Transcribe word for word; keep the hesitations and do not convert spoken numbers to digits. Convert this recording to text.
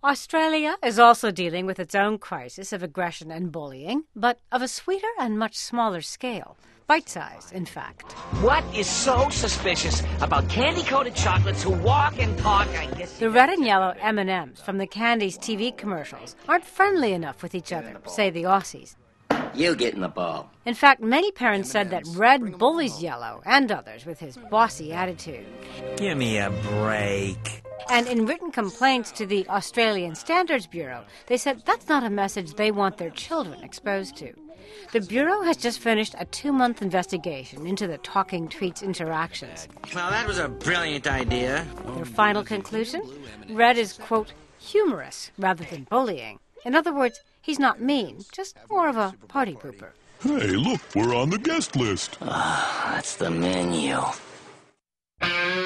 Australia is also dealing with its own crisis of aggression and bullying, but of a sweeter and much smaller scale. Bite-sized, in fact. What is so suspicious about candy-coated chocolates who walk and talk, I guess... The red and yellow M and M's from the Candy's T V commercials aren't friendly enough with each other, say the Aussies. You get in the ball. In fact, many parents said that red bullies yellow and others with his bossy attitude. Give me a break. And in written complaints to the Australian Standards Bureau, they said that's not a message they want their children exposed to. The Bureau has just finished a two-month investigation into the talking tweets' interactions. Well, that was a brilliant idea. Their final conclusion? Red is, quote, humorous rather than bullying. In other words, he's not mean, just more of a party pooper. Hey, look, we're on the guest list. Ah, that's the menu.